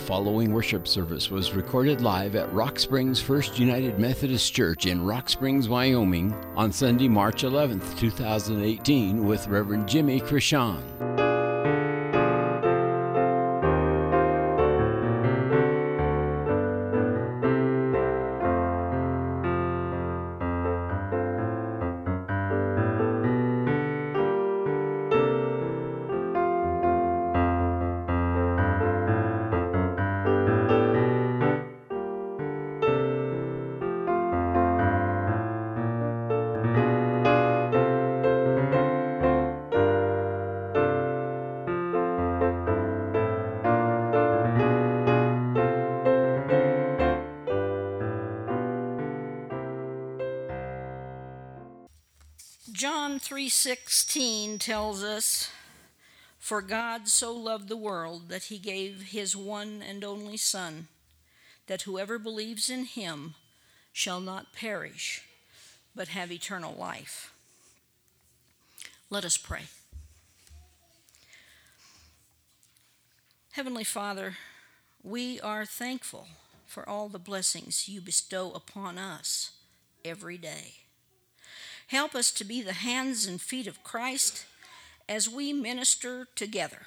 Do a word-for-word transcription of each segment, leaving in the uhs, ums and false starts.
following worship service was recorded live at Rock Springs First United Methodist Church in Rock Springs, Wyoming on Sunday, March eleventh, two thousand eighteen with Reverend Jimmy Krishan. John three sixteen tells us, "For God so loved the world that he gave his one and only Son, that whoever believes in him shall not perish, but have eternal life." Let us pray. Heavenly Father, we are thankful for all the blessings you bestow upon us every day. Help us to be the hands and feet of Christ as we minister together.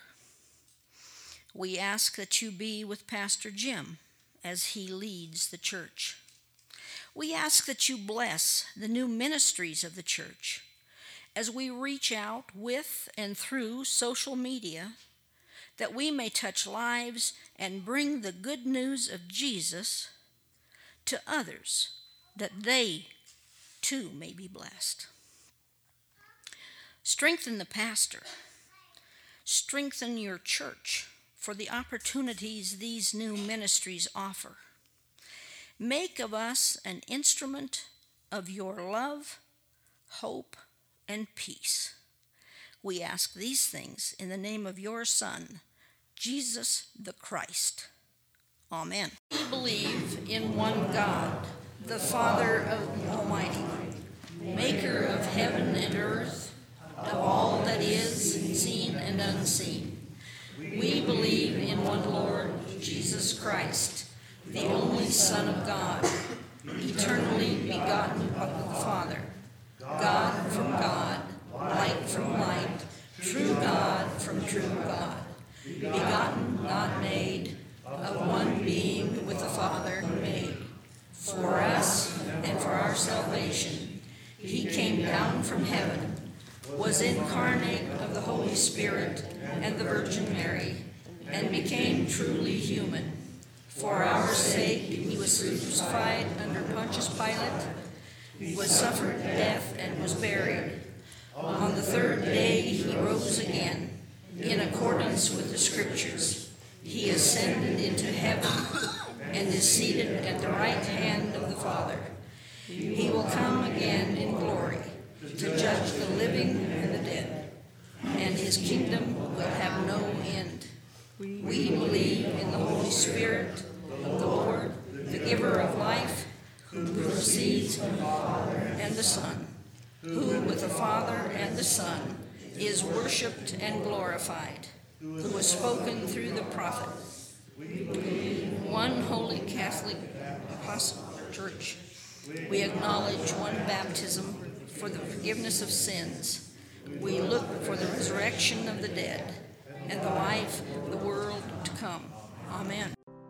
We ask that you be with Pastor Jim as he leads the church. We ask that you bless the new ministries of the church as we reach out with and through social media, that we may touch lives and bring the good news of Jesus to others, that they too may be blessed. Strengthen the pastor. Strengthen your church for the opportunities these new ministries offer. Make of us an instrument of your love, hope, and peace. We ask these things in the name of your Son, Jesus the Christ. Amen. We believe in one God, the Father of Almighty, maker of heaven and earth, of all that is seen and unseen. We believe in one Lord, Jesus Christ, the only Son of God, eternally begotten of the Father, God from God, light from light, true God from true God, begotten, not made, of one being with the Father made. For us and for our salvation, he came down from heaven, was incarnate of the Holy Spirit and the Virgin Mary, and became truly human. For our sake he was crucified under Pontius Pilate, was suffered death and was buried. On the third day he rose again, in accordance with the Scriptures. He ascended into heaven and is seated at the right hand of the Father. He will come again in glory to judge the living and the dead, and his kingdom will have no end. We believe in the Holy Spirit, the Lord, the giver of life, who proceeds from the Father and the Son, who with the Father and the Son is worshipped and glorified, who was spoken through the prophet. One holy Catholic Apostle Church. We acknowledge one baptism for the forgiveness of sins. We look for the resurrection of the dead and the life of the world to come. Amen.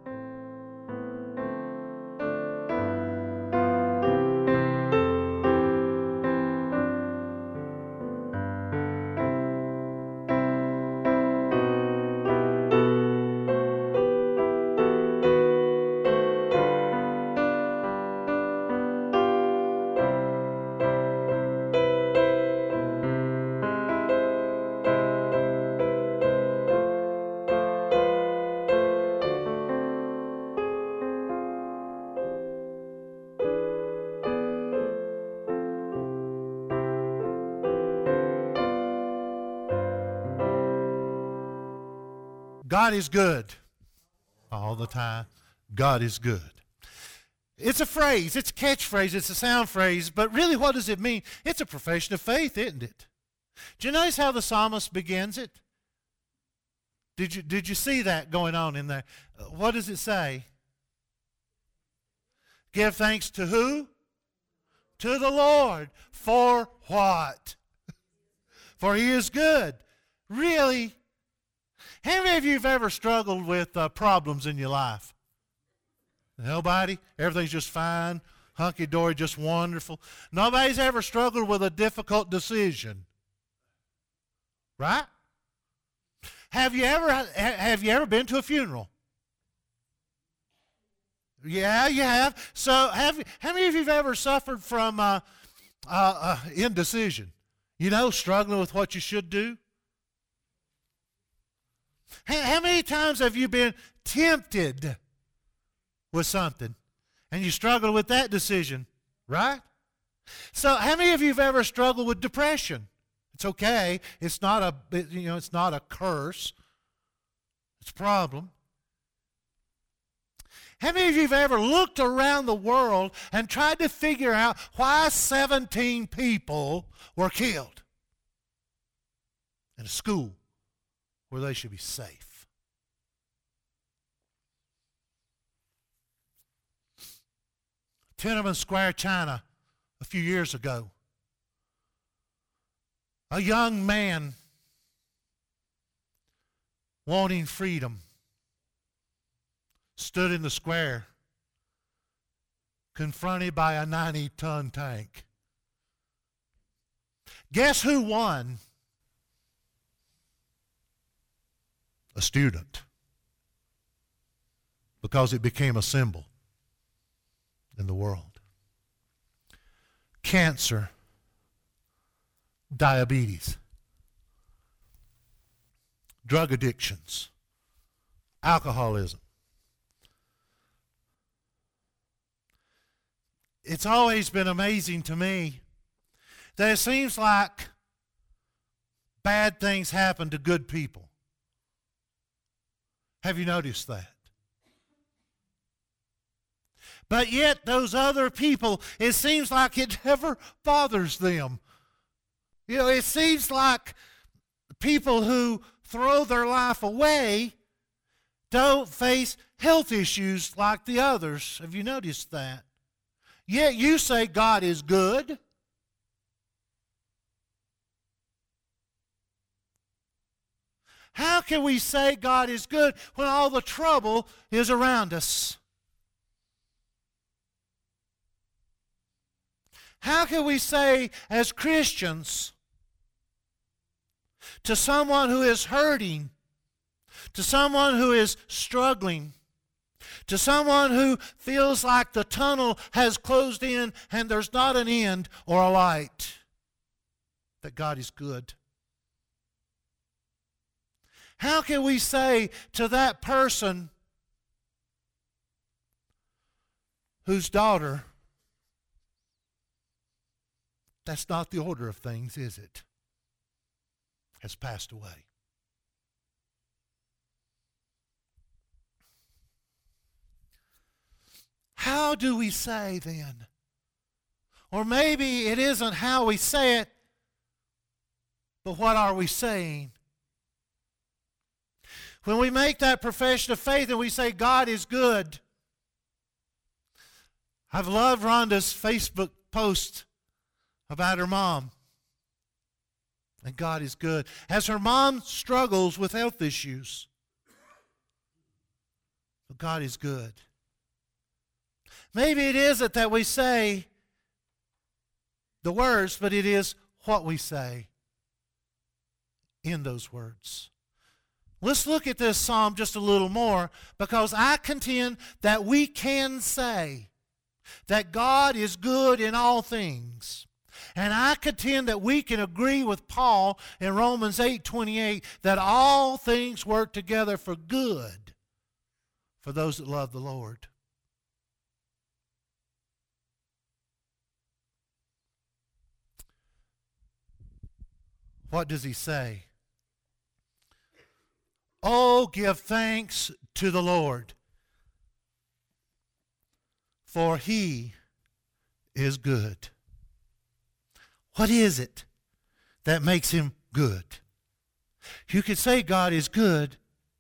God is good all the time. God is good. It's a phrase. It's a catchphrase. It's a sound phrase. But really, what does it mean? It's a profession of faith, isn't it? Do you notice how the psalmist begins it? Did you, did you see that going on in there? What does it say? Give thanks to who? To the Lord. For what? For He is good. Really? How many of you have ever struggled with uh, problems in your life? Nobody? Everything's just fine, hunky-dory, just wonderful. Nobody's ever struggled with a difficult decision. Right? Have you ever have you ever been to a funeral? Yeah, you have. So, have how many of you have ever suffered from uh, uh, uh, indecision? You know, struggling with what you should do. How, how many times have you been tempted with something, and you struggle with that decision, right? So, how many of you have ever struggled with depression? It's okay. It's not a you know. It's not a curse. It's a problem. How many of you have ever looked around the world and tried to figure out why seventeen people were killed in a school where they should be safe? Tiananmen Square, China, a few years ago. A young man wanting freedom stood in the square, confronted by a ninety-ton tank. Guess who won? A student. Because it became a symbol in the world. Cancer, diabetes, drug addictions, alcoholism. It's always been amazing to me that it seems like bad things happen to good people. Have you noticed that? But yet those other people, it seems like it never bothers them. You know, it seems like people who throw their life away don't face health issues like the others. Have you noticed that? Yet you say God is good. How can we say God is good when all the trouble is around us? How can we say as Christians to someone who is hurting, to someone who is struggling, to someone who feels like the tunnel has closed in and there's not an end or a light, that God is good? How can we say to that person whose daughter, that's not the order of things, is it? Has passed away. How do we say then? Or maybe it isn't how we say it, but what are we saying? When we make that profession of faith and we say God is good. I've loved Rhonda's Facebook post about her mom. And God is good. As her mom struggles with health issues. But God is good. Maybe it isn't that we say the words, but it is what we say in those words. Let's look at this psalm just a little more, because I contend that we can say that God is good in all things. And I contend that we can agree with Paul in Romans eight twenty-eight that all things work together for good for those that love the Lord. What does he say? Oh, give thanks to the Lord, for he is good. What is it that makes him good? You could say God is good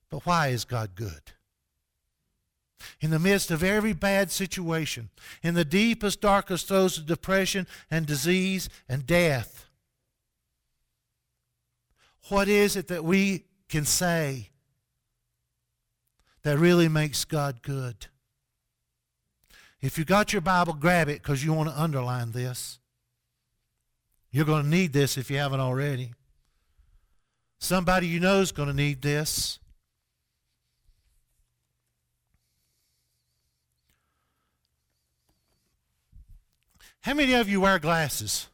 But why is God good? In the midst of every bad situation, in the deepest, darkest throes of depression and disease and death, what is it that we can say that really makes God good? If you got your Bible, grab it, because you want to underline this. You're going to need this if you haven't already. Somebody you know is going to need this. How many of you wear glasses?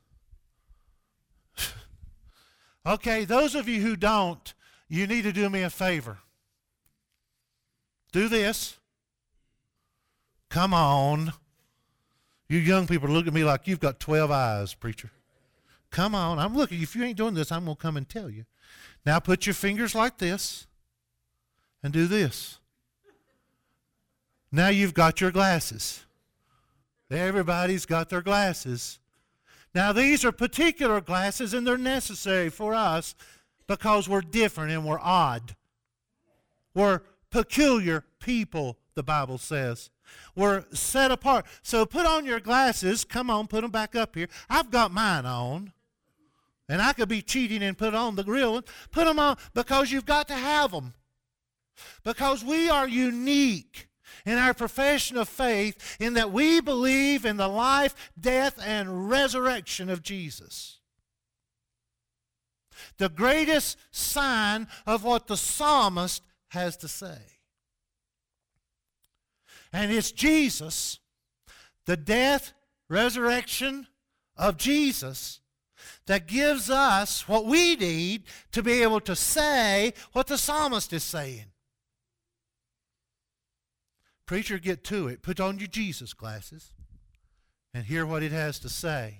Okay, those of you who don't, you need to do me a favor. Do this. Come on. You young people look at me like you've got twelve eyes, preacher. Come on. I'm looking. If you ain't doing this, I'm going to come and tell you. Now put your fingers like this and do this. Now you've got your glasses. Everybody's got their glasses. Now these are particular glasses, and they're necessary for us because we're different and we're odd. We're peculiar people, the Bible says. We're set apart. So put on your glasses. Come on, put them back up here. I've got mine on. And I could be cheating and put on the real one. Put them on because you've got to have them. Because we are unique in our profession of faith in that we believe in the life, death, and resurrection of Jesus. The greatest sign of what the psalmist has to say. And it's Jesus, the death, resurrection of Jesus, that gives us what we need to be able to say what the psalmist is saying. Preacher, get to it. Put on your Jesus glasses and hear what it has to say.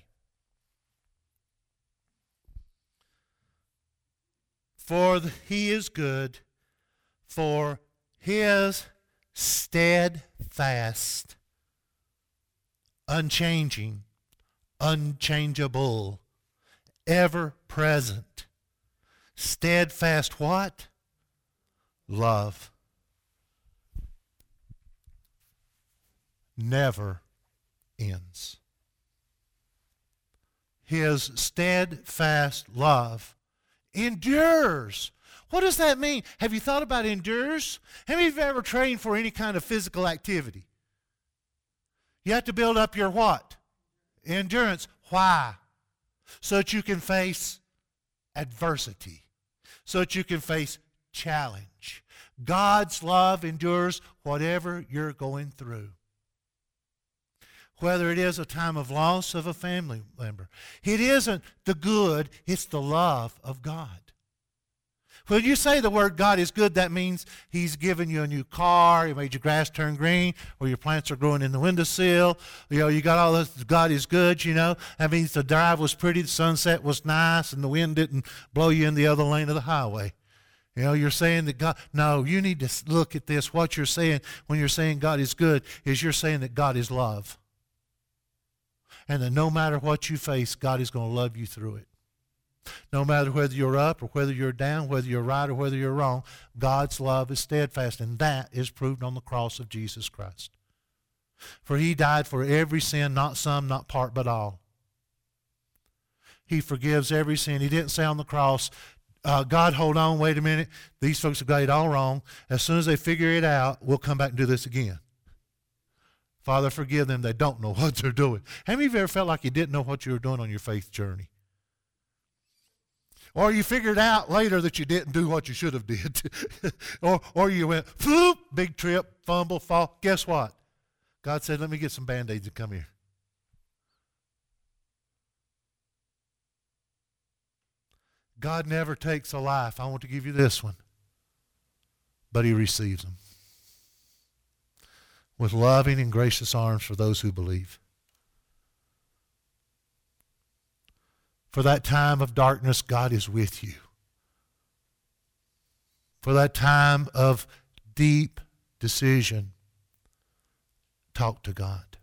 For he is good, for his steadfast, unchanging, unchangeable, ever-present, steadfast what? Love. Never ends. His steadfast love endures. What does that mean? Have you thought about endures? How many of you have ever trained for any kind of physical activity? You have to build up your what? Endurance. Why? So that you can face adversity. So that you can face challenge. God's love endures whatever you're going through. Whether it is a time of loss of a family member. It isn't the good, it's the love of God. When you say the word God is good, that means he's given you a new car, he made your grass turn green, or your plants are growing in the windowsill. You know, you got all this, God is good, you know. That means the drive was pretty, the sunset was nice, and the wind didn't blow you in the other lane of the highway. You know, you're saying that God, no, you need to look at this. What you're saying when you're saying God is good is you're saying that God is love. And that no matter what you face, God is going to love you through it. No matter whether you're up or whether you're down, whether you're right or whether you're wrong, God's love is steadfast, and that is proved on the cross of Jesus Christ. For he died for every sin, not some, not part, but all. He forgives every sin. He didn't say on the cross, uh, God, hold on, wait a minute. These folks have got it all wrong. As soon as they figure it out, we'll come back and do this again. Father, forgive them. They don't know what they're doing. How many of you ever felt like you didn't know what you were doing on your faith journey? Or you figured out later that you didn't do what you should have did. or, or you went, floop, big trip, fumble, fall. Guess what? God said, let me get some Band-Aids and come here. God never takes a life. I want to give you this one. But he receives them. With loving and gracious arms for those who believe. For that time of darkness, God is with you. For that time of deep decision, talk to God.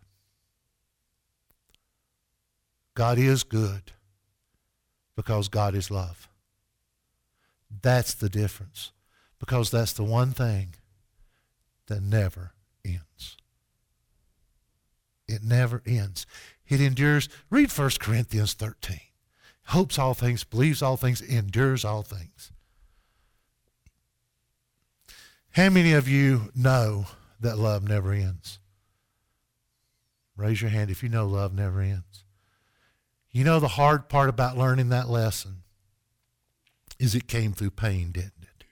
God is good because God is love. That's the difference. because that's the one thing that never ends. It never ends. It endures. Read First Corinthians thirteen. Hopes all things, believes all things, endures all things. How many of you know that love never ends? Raise your hand if you know love never ends. You know the hard part about learning that lesson is it came through pain, didn't it?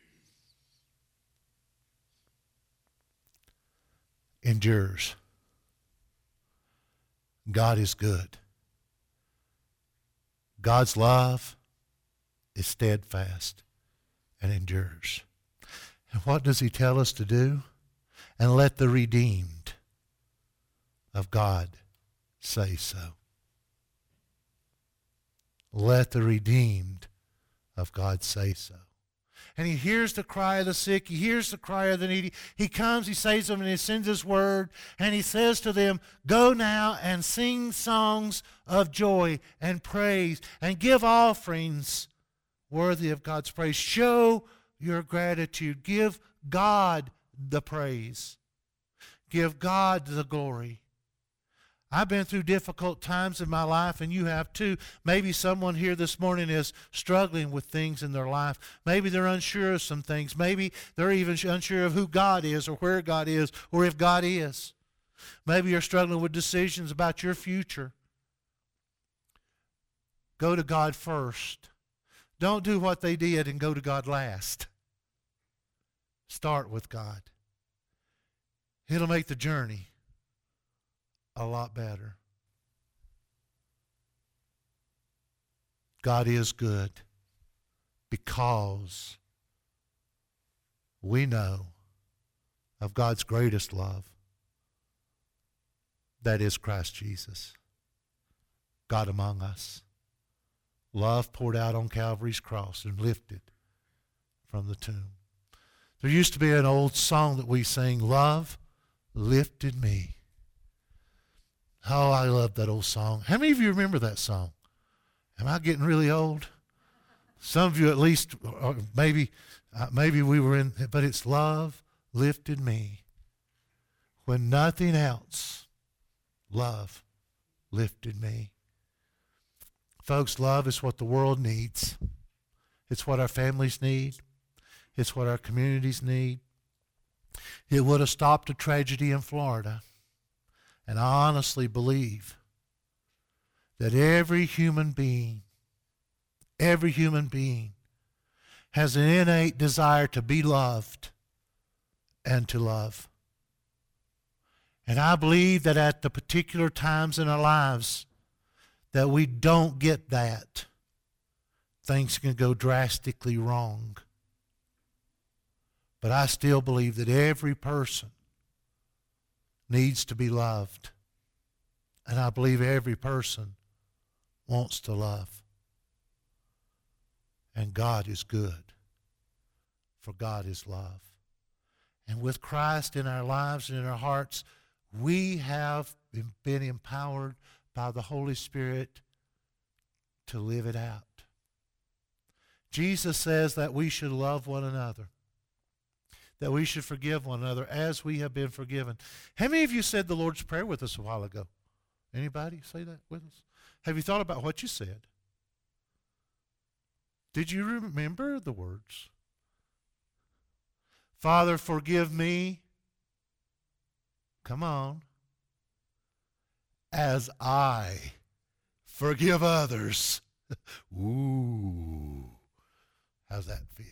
Endures. God is good. God's love is steadfast and endures. And what does he tell us to do? And let the redeemed of God say so. Let the redeemed of God say so. And he hears the cry of the sick. He hears the cry of the needy. He comes, he saves them, and he sends his word. And he says to them, go now and sing songs of joy and praise and give offerings worthy of God's praise. Show your gratitude. Give God the praise. Give God the glory. I've been through difficult times in my life, and you have too. Maybe someone here this morning is struggling with things in their life. Maybe they're unsure of some things. Maybe they're even unsure of who God is or where God is or if God is. Maybe you're struggling with decisions about your future. Go to God first. Don't do what they did and go to God last. Start with God. It'll make the journey a lot better. God is good because we know of God's greatest love. That is Christ Jesus, God among us. Love poured out on Calvary's cross and lifted from the tomb. There used to be an old song that we sang, Love Lifted Me. Oh, I love that old song. How many of you remember that song? Am I getting really old? Some of you at least, or maybe, uh, maybe we were in, but it's love lifted me. When nothing else, love lifted me. Folks, love is what the world needs. It's what our families need. It's what our communities need. It would have stopped a tragedy in Florida. And I honestly believe that every human being, every human being has an innate desire to be loved and to love. And I believe that at the particular times in our lives that we don't get that, things can go drastically wrong. But I still believe that every person needs to be loved. And I believe every person wants to love. And God is good, for God is love. And with Christ in our lives and in our hearts, we have been empowered by the Holy Spirit to live it out. Jesus says that we should love one another, that we should forgive one another as we have been forgiven. How many of you said the Lord's Prayer with us a while ago? Anybody say that with us? Have you thought about what you said? Did you remember the words? Father, forgive me. Come on. As I forgive others. Ooh. How's that fit?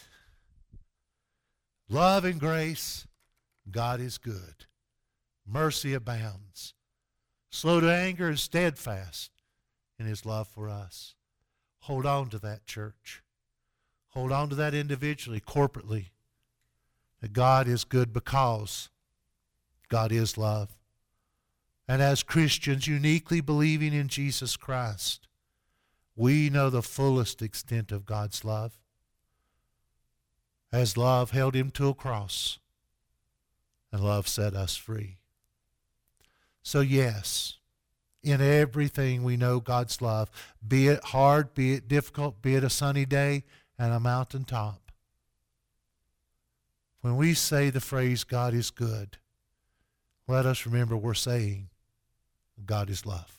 Love and grace, God is good. Mercy abounds. Slow to anger and steadfast in his love for us. Hold on to that, church. Hold on to that individually, corporately. That God is good because God is love. And as Christians uniquely believing in Jesus Christ, we know the fullest extent of God's love. As love held him to a cross, and love set us free. So yes, in everything we know God's love, be it hard, be it difficult, be it a sunny day and a mountaintop. when we say the phrase, God is good, let us remember we're saying, God is love.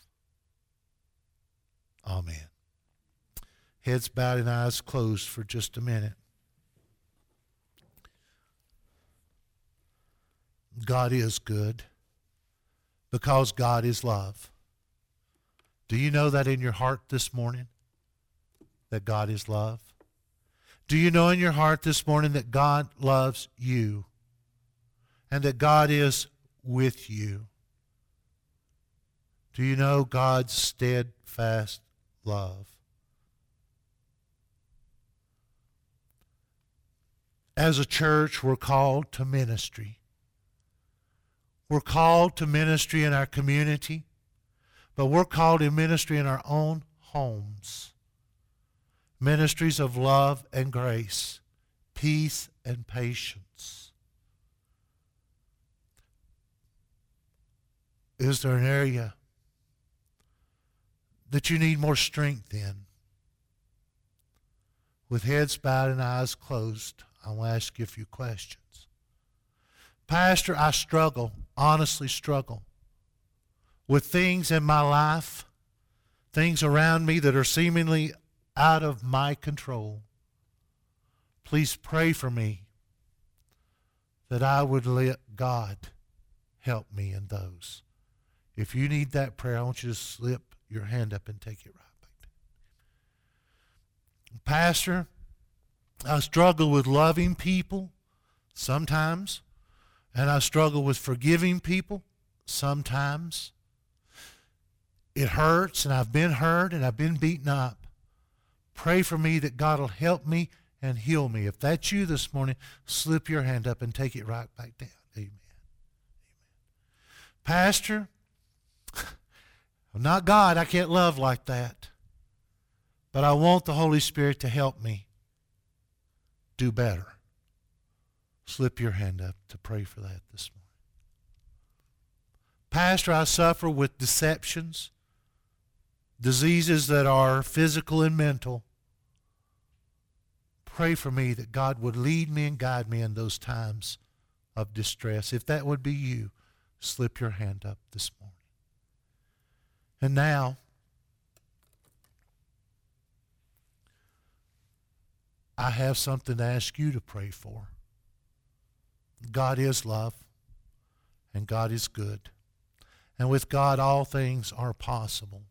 Amen. Heads bowed and eyes closed for just a minute. God is good because God is love. Do you know that in your heart this morning? That God is love? Do you know in your heart this morning that God loves you and that God is with you? Do you know God's steadfast love? As a church, we're called to ministry. We're called to ministry in our community, but we're called to ministry in our own homes. Ministries of love and grace, peace and patience. Is there an area that you need more strength in? With heads bowed and eyes closed, I will ask you a few questions. Pastor, I struggle, honestly struggle, with things in my life, things around me that are seemingly out of my control. Please pray for me that I would let God help me in those. If you need that prayer, I want you to slip your hand up and take it right back down. Pastor, I struggle with loving people sometimes, and I struggle with forgiving people sometimes. It hurts, and I've been hurt, and I've been beaten up. Pray for me that God will help me and heal me. If that's you this morning, slip your hand up and take it right back down. Amen. Amen. Pastor, I'm not God. I can't love like that. But I want the Holy Spirit to help me do better. Slip your hand up to pray for that this morning. Pastor, I suffer with deceptions, diseases that are physical and mental. Pray for me that God would lead me and guide me in those times of distress. If that would be you, slip your hand up this morning. And now, I have something to ask you to pray for. God is love, and God is good. And with God, all things are possible.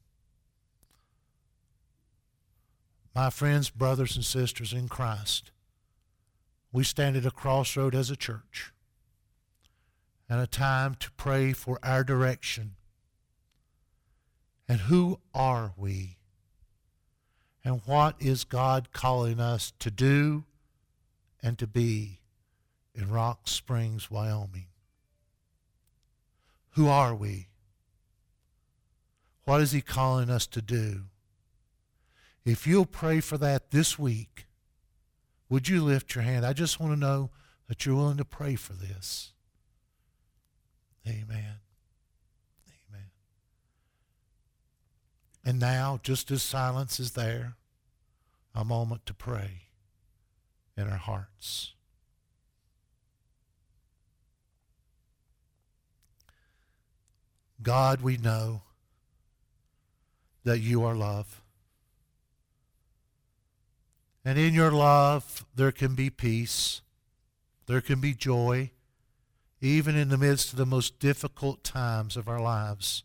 My friends, brothers, and sisters in Christ, we stand at a crossroad as a church and a time to pray for our direction. And who are we? And what is God calling us to do and to be in Rock Springs, Wyoming? Who are we? What is He calling us to do? If you'll pray for that this week, would you lift your hand? I just want to know that you're willing to pray for this. Amen. Amen. And now, just as silence is there, a moment to pray in our hearts. God, we know that you are love. And in your love, there can be peace. There can be joy, even in the midst of the most difficult times of our lives.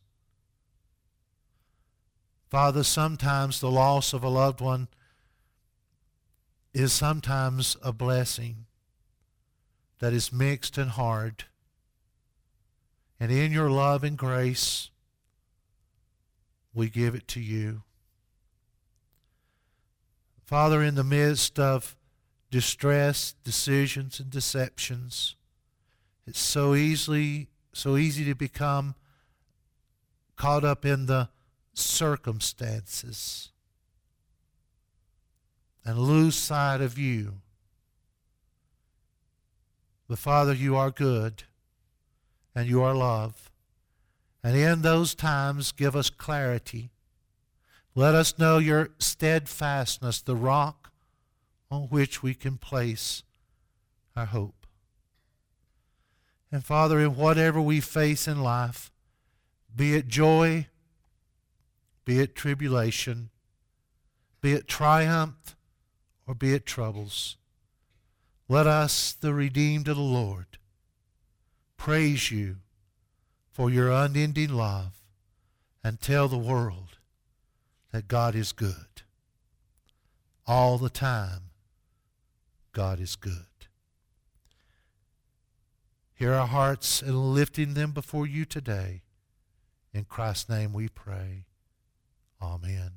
Father, sometimes the loss of a loved one is sometimes a blessing that is mixed and hard. And in your love and grace, we give it to you. Father, in the midst of distress, decisions, and deceptions, it's so easily, so easy to become caught up in the circumstances and lose sight of you. But Father, you are good and you are love. And in those times, give us clarity. Let us know your steadfastness, the rock on which we can place our hope. And Father, in whatever we face in life, be it joy, be it tribulation, be it triumph, or be it troubles, let us, the redeemed of the Lord, praise you for your unending love and tell the world that God is good. All the time, God is good. Hear our hearts and lifting them before you today. In Christ's name we pray. Amen.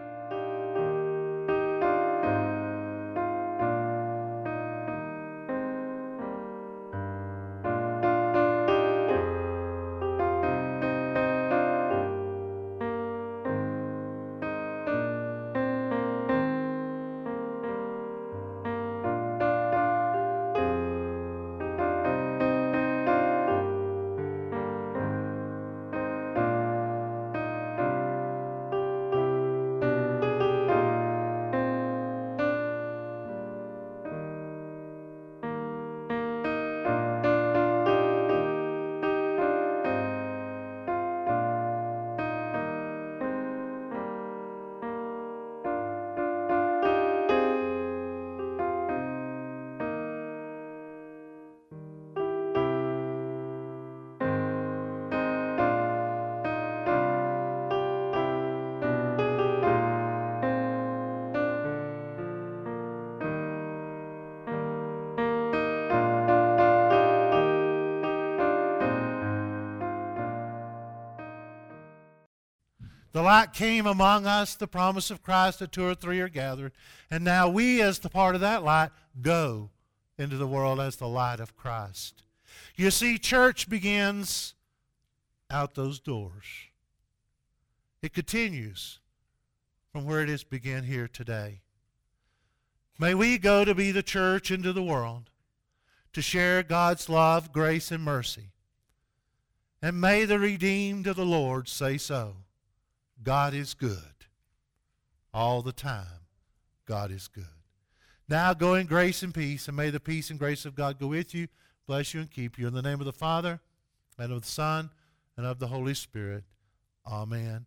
The light came among us, the promise of Christ that two or three are gathered. And now we, as the part of that light, go into the world as the light of Christ. You see, church begins out those doors. It continues from where it is began here today. May we go to be the church into the world, to share God's love, grace, and mercy. And may the redeemed of the Lord say so. God is good. All the time, God is good. Now go in grace and peace, and may the peace and grace of God go with you, bless you, and keep you. In the name of the Father, and of the Son, and of the Holy Spirit. Amen.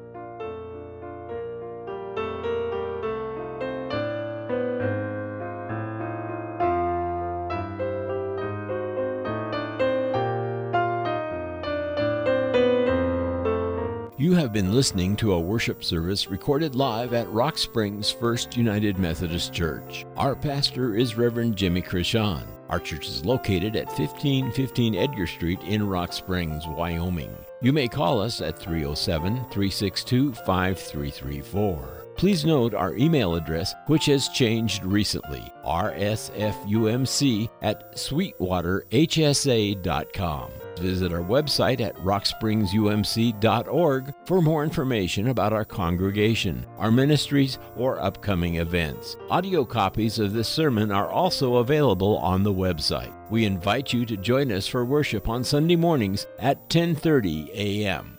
You have been listening to a worship service recorded live at Rock Springs First United Methodist Church. Our pastor is Reverend Jimmy Krishan. Our church is located at fifteen fifteen Edgar Street in Rock Springs, Wyoming. You may call us at three oh seven, three six two, five three three four. Please note our email address, which has changed recently, r s f u m c at sweetwater h s a dot com. Visit our website at rock springs u m c dot org for more information about our congregation, our ministries, or upcoming events. Audio copies of this sermon are also available on the website. We invite you to join us for worship on Sunday mornings at ten thirty a m